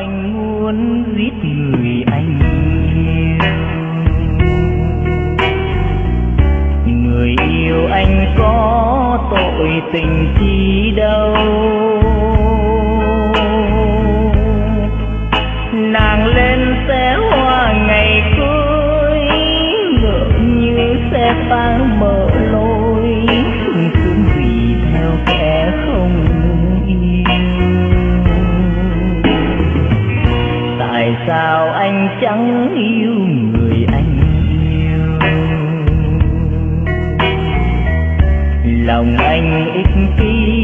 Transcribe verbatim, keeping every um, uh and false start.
anh muốn giết người anh yêu. Người yêu anh có tội tình chi đâu, nàng lên xe hoa ngày cưới ngỡ như xe phang mở lối, sung sướng vì theo kẻ không yêu. Tại sao anh chẳng yêu người anh yêu? Lòng anh ích kỷ